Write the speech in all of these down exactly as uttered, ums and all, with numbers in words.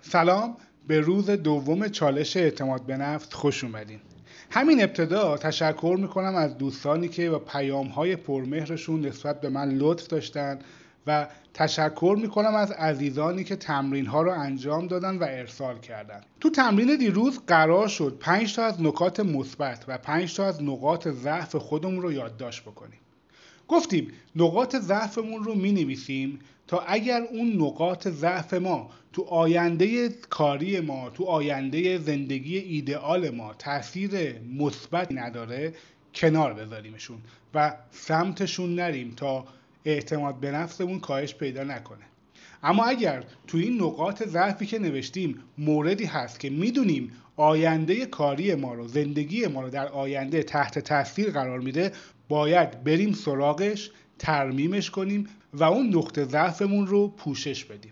سلام، به روز دوم چالش اعتماد به نفس خوش اومدین. همین ابتدا تشکر میکنم از دوستانی که با پیام‌های پرمهرشون نسبت به من لطف داشتن و تشکر میکنم از عزیزانی که تمرین‌ها رو انجام دادن و ارسال کردن. تو تمرین دیروز قرار شد پنج تا از نکات مثبت و پنج تا از نقاط ضعف خودمون رو یادداشت بکنیم. گفتیم نقاط ضعفمون رو می‌نویسیم تا اگر اون نقاط ضعف ما تو آینده کاری ما، تو آینده زندگی ایدئال ما تأثیر مثبت نداره کنار بذاریمشون و سمتشون نریم تا اعتماد به نفسمون کاهش پیدا نکنه. اما اگر تو این نقاط ضعفی که نوشتیم موردی هست که میدونیم آینده کاری ما رو، زندگی ما رو در آینده تحت تاثیر قرار میده، باید بریم سراغش، ترمیمش کنیم و اون نقطه ضعفمون رو پوشش بدیم.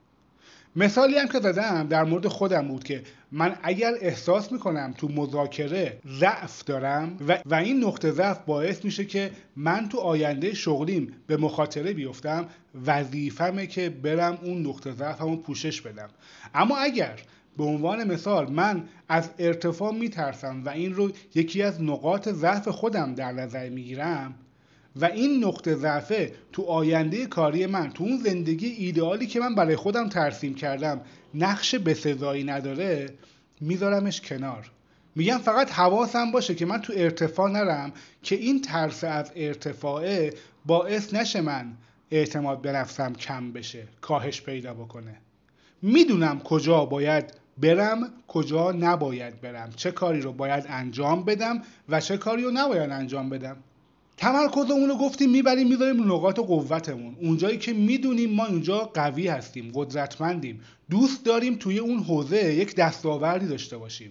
مثالی هم که زدم در مورد خودم بود که من اگر احساس میکنم تو مذاکره ضعف دارم و, و این نقطه ضعف باعث میشه که من تو آینده شغلیم به مخاطره بیفتم، وظیفمه که برم اون نقطه ضعفمو پوشش بدم. اما اگر به عنوان مثال من از ارتفاع میترسم و این رو یکی از نقاط ضعف خودم در نظر میگیرم و این نقطه ضعفه تو آینده کاری من، تو اون زندگی ایدئالی که من برای خودم ترسیم کردم نقش بسزایی نداره، میذارمش کنار. میگم فقط حواسم باشه که من تو ارتفاع نرم که این ترس از ارتفاعه باعث نشه من اعتماد به نفسم کم بشه، کاهش پیدا بکنه. میدونم کجا باید برم، کجا نباید برم، چه کاری رو باید انجام بدم و چه کاری رو نباید انجام بدم. تمرکزمون رو گفتیم میبریم میذاریم نقاط قوتمون، اونجایی که میدونیم ما اونجا قوی هستیم، قدرتمندیم، دوست داریم توی اون حوزه یک دستاوردی داشته باشیم.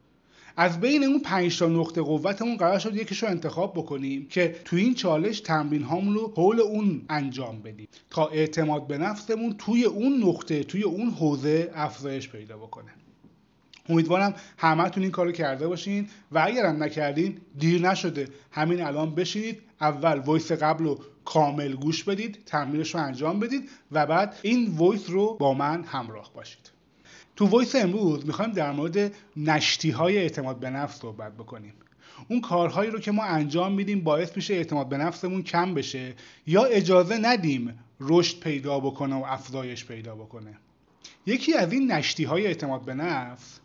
از بین اون پنج تا نقطه قوتمون قرار شد یکیش رو انتخاب بکنیم که توی این چالش تمرین هامون رو حول اون انجام بدیم تا اعتماد به نفسمون توی اون نقطه، توی اون حوزه افزایش پیدا بکنه. امیدوارم همه‌تون این کارو کرده باشین و اگرم نکردین دیر نشده، همین الان بشینید، اول وایس قبل رو کامل گوش بدید، تمرینش رو انجام بدید و بعد این وایس رو با من همراه باشید. تو وایس امروز میخوایم در مورد نشتی‌های اعتماد به نفس صحبت بکنیم. اون کارهایی رو که ما انجام میدیم باعث میشه اعتماد به نفسمون کم بشه یا اجازه ندیم رشد پیدا بکنه و افزایش پیدا بکنه. یکی از این نشتی‌های اعتماد به نفس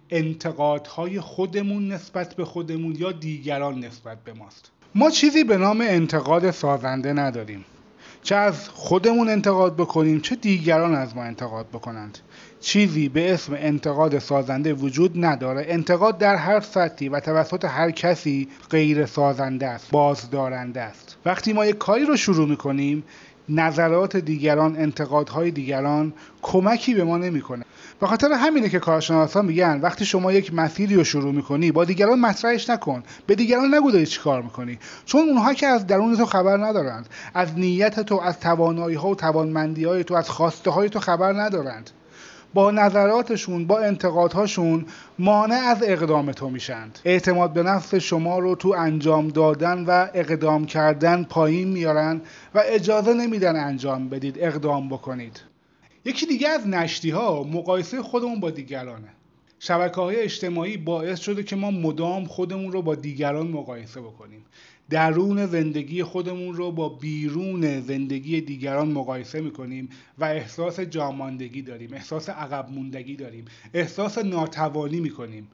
انتقادهای خودمون نسبت به خودمون یا دیگران نسبت به ماست. ما چیزی به نام انتقاد سازنده نداریم. چه از خودمون انتقاد بکنیم چه دیگران از ما انتقاد بکنند. چیزی به اسم انتقاد سازنده وجود نداره. انتقاد در هر سطحی و توسط هر کسی غیر سازنده است، بازدارنده است. وقتی ما یک کاری رو شروع میکنیم، نظرات دیگران، انتقادهای دیگران کمکی به ما نمیکنه. به خاطر همینه که کارشناسا میگن وقتی شما یک مسیری رو شروع میکنی با دیگران مطرحش نکن، به دیگران نگو داری چی کار میکنی، چون اونها که از درون تو خبر ندارند، از نیت تو، از توانایی ها و توانمندی های تو، از خواسته های تو خبر ندارند. با نظراتشون، با انتقادهاشون مانع از اقدام تو میشند. اعتماد به نفس شما رو تو انجام دادن و اقدام کردن پایین میارن و اجازه نمیدن انجام بدید، اقدام بکنید. یکی دیگه از نشتی ها مقایسه خودمون با دیگرانه. شبکه‌های اجتماعی باعث شده که ما مدام خودمون رو با دیگران مقایسه بکنیم. درون زندگی خودمون رو با بیرون زندگی دیگران مقایسه میکنیم و احساس جاماندگی داریم، احساس عقب موندگی داریم، احساس ناتوانی میکنیم.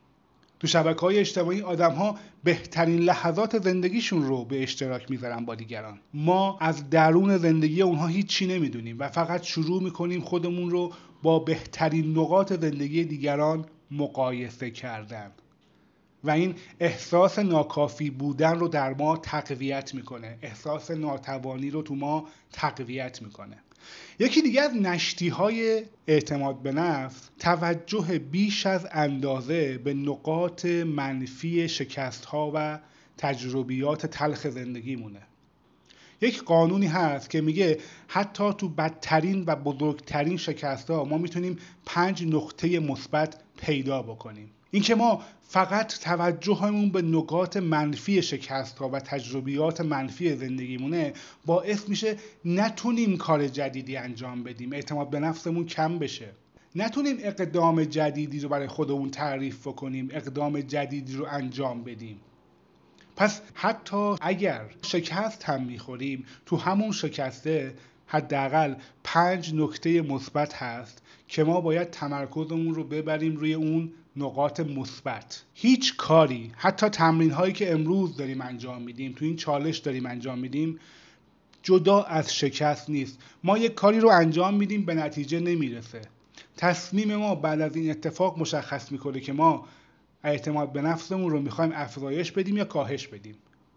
تو شبکه‌های اجتماعی آدم‌ها بهترین لحظات زندگیشون رو به اشتراک میذارن با دیگران. ما از درون زندگی اونها هیچی نمیدونیم و فقط شروع میکنیم خودمون رو با بهترین نقاط زندگی دیگران مقایسه کردن و این احساس ناکافی بودن رو در ما تقویت میکنه، احساس ناتوانی رو تو ما تقویت میکنه. یکی دیگه از نشتی‌های اعتماد به نفس توجه بیش از اندازه به نقاط منفی شکست‌ها و تجربیات تلخ زندگیمونه. یک قانونی هست که میگه حتی تو بدترین و بزرگترین شکست‌ها ما میتونیم پنج نقطه مثبت پیدا بکنیم. این که ما فقط توجهمون به نقاط منفی شکست‌ها و تجربیات منفی زندگیمونه باعث میشه نتونیم کار جدیدی انجام بدیم، اعتماد به نفسمون کم بشه. نتونیم اقدام جدیدی رو برای خودمون تعریف کنیم، اقدام جدیدی رو انجام بدیم. پس حتی اگر شکست هم میخوریم، تو همون شکسته حداقل پنج نکته مثبت هست که ما باید تمرکزمون رو ببریم روی اون نقاط مثبت. هیچ کاری، حتی تمرین هایی که امروز داریم انجام میدیم، تو این چالش داریم انجام میدیم، جدا از شکست نیست. ما یک کاری رو انجام میدیم به نتیجه نمیرسه. تصمیم ما بعد از این اتفاق مشخص میکنه که ما اعتماد به نفسمون رو میخوایم افزایش بدیم یا کاهش بدیم.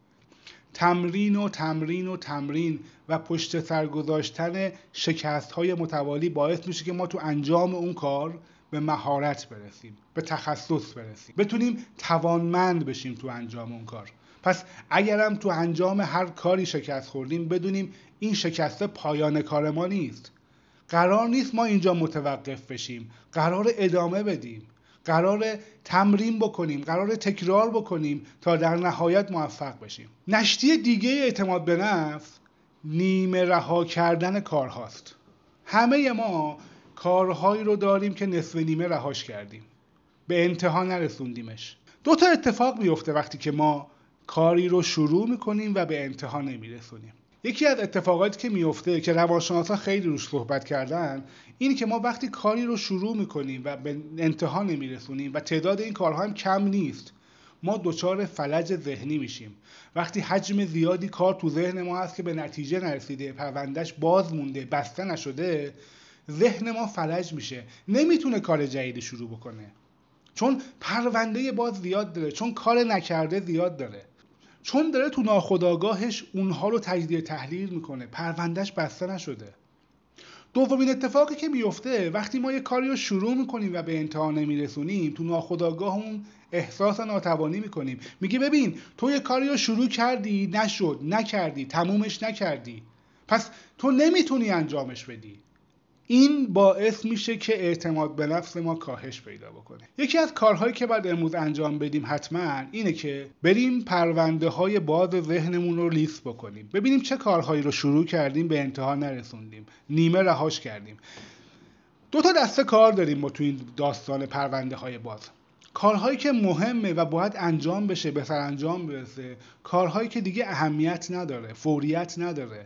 تمرین و تمرین و تمرین و پشت سر گذاشتن شکست های متوالی باعث میشه که ما تو انجام اون کار به مهارت برسیم، به تخصص برسیم، بتونیم توانمند بشیم تو انجام اون کار. پس اگرم تو انجام هر کاری شکست خوردیم، بدونیم این شکست پایان کار ما نیست. قرار نیست ما اینجا متوقف بشیم، قرار ادامه بدیم، قرار تمرین بکنیم، قرار تکرار بکنیم تا در نهایت موفق بشیم. نشتی دیگه اعتماد به نفس نیمه رها کردن کارهاست. همه ما کارهایی رو داریم که نصف نیمه رهاش کردیم، به انتها نرسوندیمش. دو تا اتفاق میفته وقتی که ما کاری رو شروع میکنیم و به انتها نمیرسونیم. یکی از اتفاقاتی که میفته که روانشناسا خیلی روش صحبت کردن، اینی که ما وقتی کاری رو شروع میکنیم و به انتها نمیرسونیم و تعداد این کارها هم کم نیست، ما دچار فلج ذهنی میشیم. وقتی حجم زیادی کار تو ذهن ما هست که به نتیجه نرسیده، پروندهش باز مونده، بسته نشده، ذهن ما فلج میشه، نمیتونه کار جدیدی شروع بکنه، چون پرونده باز زیاد داره، چون کار نکرده زیاد داره، چون داره تو ناخودآگاهش اونها رو تجزیه تحلیل میکنه، پروندهش بسته نشده. دومین اتفاقی که میفته وقتی ما یه کاری رو شروع میکنیم و به انتها نمیرسونیم، تو ناخودآگاهمون احساس ناتوانی میکنیم. میگه ببین تو یه کاری رو شروع کردی، نشد، نکردی، تمومش نکردی، پس تو نمیتونی انجامش بدی. این باعث میشه که اعتماد به نفس ما کاهش پیدا بکنه. یکی از کارهایی که باید امروز انجام بدیم حتما اینه که بریم پرونده های باز ذهنمون رو لیست بکنیم، ببینیم چه کارهایی رو شروع کردیم به انتها نرسوندیم، نیمه رهاش کردیم. دو تا دسته کار داریم ما تو این داستان پرونده های باز. کارهایی که مهمه و باید انجام بشه، به سرانجام برسه، کارهایی که دیگه اهمیت نداره، فوریت نداره.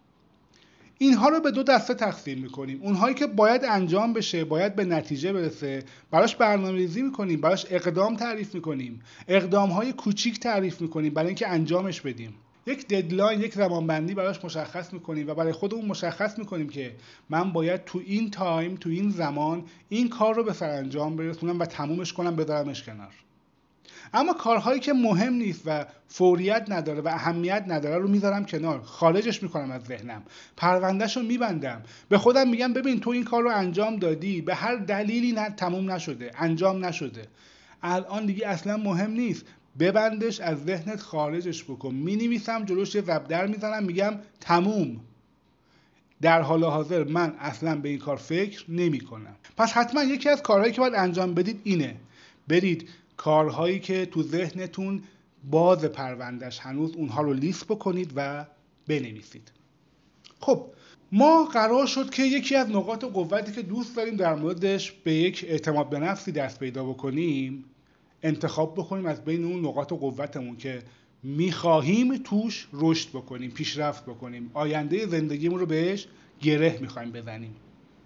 اینها رو به دو دسته تقسیم میکنیم. اونهایی که باید انجام بشه، باید به نتیجه برسه، براش برنامه‌ریزی میکنیم، براش اقدام تعریف میکنیم، اقدامهای کوچیک تعریف میکنیم برای اینکه انجامش بدیم. یک ددلاین، یک زمانبندی براش مشخص میکنیم و برای خودمون مشخص میکنیم که من باید تو این تایم، تو این زمان این کار رو به سرانجام برسونم و تمومش کنم، بذارمش کنار. اما کارهایی که مهم نیست و فوریت نداره و اهمیت نداره رو میذارم کنار، خارجش میکنم از ذهنم، پروندهشو میبندم، به خودم میگم ببین تو این کار رو انجام دادی، به هر دلیلی نه تموم نشده، انجام نشده، الان دیگه اصلا مهم نیست، ببندش، از ذهنت خارجش بکن. مینویسم جلوش یه زبدر میزنم، میگم تموم، در حال حاضر من اصلا به این کار فکر نمی کنم. پس حتما یکی از کارهایی که باید انجام بدید اینه، برید کارهایی که تو ذهنتون باز پروندهش هنوز، اونها رو لیست بکنید و بنویسید. خب ما قرار شد که یکی از نقاط قوتی که دوست داریم در موردش به یک اعتماد به نفسی دست پیدا بکنیم انتخاب بکنیم از بین اون نقاط قوتمون که میخواهیم توش رشد بکنیم، پیشرفت بکنیم، آینده زندگیمون رو بهش گره میخوایم بزنیم.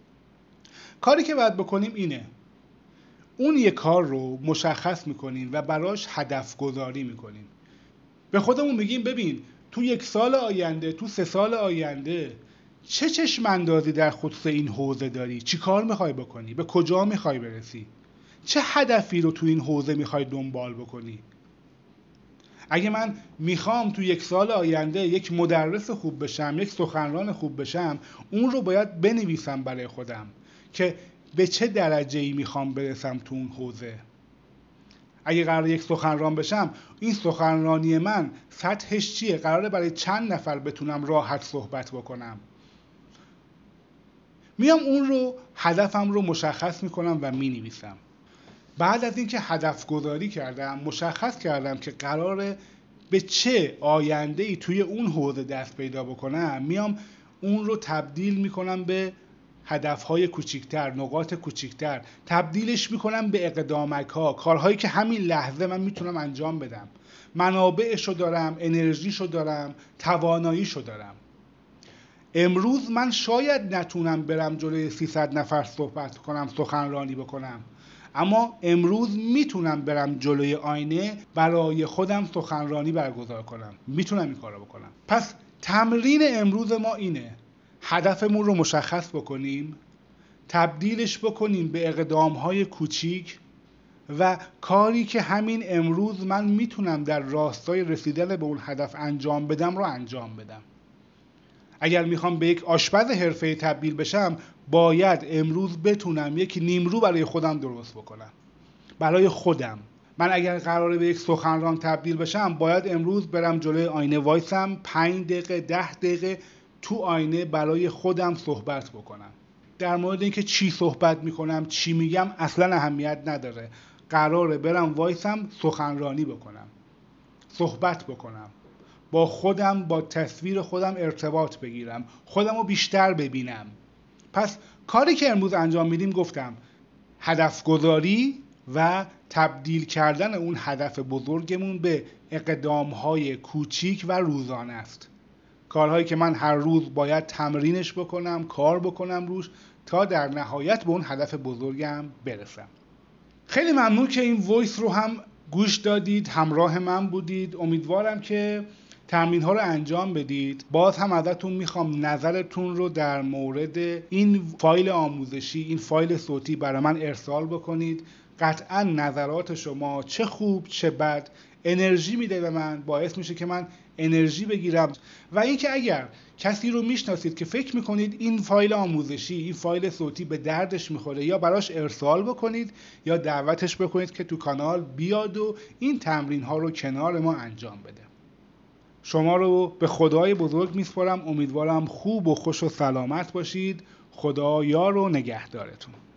کاری که باید بکنیم اینه، اون یک کار رو مشخص میکنیم و براش هدف گذاری میکنیم. به خودمون میگیم ببین تو یک سال آینده، تو سه سال آینده چه چشم اندازی در خصوص این حوزه داری؟ چی کار میخوای بکنی؟ به کجا میخوای برسی؟ چه هدفی رو تو این حوزه میخوای دنبال بکنی؟ اگه من میخوام تو یک سال آینده یک مدرس خوب بشم، یک سخنران خوب بشم، اون رو باید بنویسم برای خودم که به چه درجه‌ای میخوام برسم تو اون حوزه. اگه قراره یک سخنران بشم، این سخنرانی من سطحش چیه؟ قراره برای چند نفر بتونم راحت صحبت بکنم؟ میام اون رو، هدفم رو مشخص میکنم و مینویسم. بعد از اینکه هدف گذاری کردم، مشخص کردم که قراره به چه آینده‌ای توی اون حوزه دست پیدا بکنم، میام اون رو تبدیل میکنم به هدفهای کوچیکتر، نقاط کوچیکتر، تبدیلش میکنم به اقدامک ها، کارهایی که همین لحظه من میتونم انجام بدم. منابعشو دارم، انرژیشو دارم، تواناییشو دارم. امروز من شاید نتونم برم جلوی سیصد نفر صحبت کنم، سخنرانی بکنم، اما امروز میتونم برم جلوی آینه برای خودم سخنرانی برگزار کنم. میتونم این کارو بکنم. پس تمرین امروز ما اینه: هدفمون رو مشخص بکنیم، تبدیلش بکنیم به اقدامهای کوچیک و کاری که همین امروز من میتونم در راستای رسیدن به اون هدف انجام بدم رو انجام بدم. اگر میخوام به یک آشپز حرفه‌ای تبدیل بشم، باید امروز بتونم یک نیمرو برای خودم درست بکنم. برای خودم. من اگر قراره به یک سخنران تبدیل بشم، باید امروز برم جلوی آینه وایسم، پنج دقیقه ده دقیقه تو آینه برای خودم صحبت بکنم. در مورد اینکه چی صحبت میکنم، چی میگم اصلا اهمیت نداره. قراره برم وایسم سخنرانی بکنم، صحبت بکنم، با خودم، با تصویر خودم ارتباط بگیرم، خودم رو بیشتر ببینم. پس کاری که امروز انجام میدیم، گفتم هدف گذاری و تبدیل کردن اون هدف بزرگمون به اقدامهای کوچیک و روزانه است. کارهایی که من هر روز باید تمرینش بکنم، کار بکنم روش تا در نهایت به اون هدف بزرگم برسم. خیلی ممنون که این وایس رو هم گوش دادید، همراه من بودید. امیدوارم که تمرین ها رو انجام بدید. باز هم ازتون میخوام نظرتون رو در مورد این فایل آموزشی، این فایل صوتی برای من ارسال بکنید. قطعا نظرات شما چه خوب چه بد انرژی میده به من، باعث میشه که من انرژی بگیرم. و اینکه اگر کسی رو میشناسید که فکر میکنید این فایل آموزشی، این فایل صوتی به دردش میخوره، یا براش ارسال بکنید یا دعوتش بکنید که تو کانال بیاد و این تمرین ها رو کنار ما انجام بده. شما رو به خدای بزرگ میسپارم. امیدوارم خوب و خوش و سلامت باشید. خدا یار و نگهدارتون.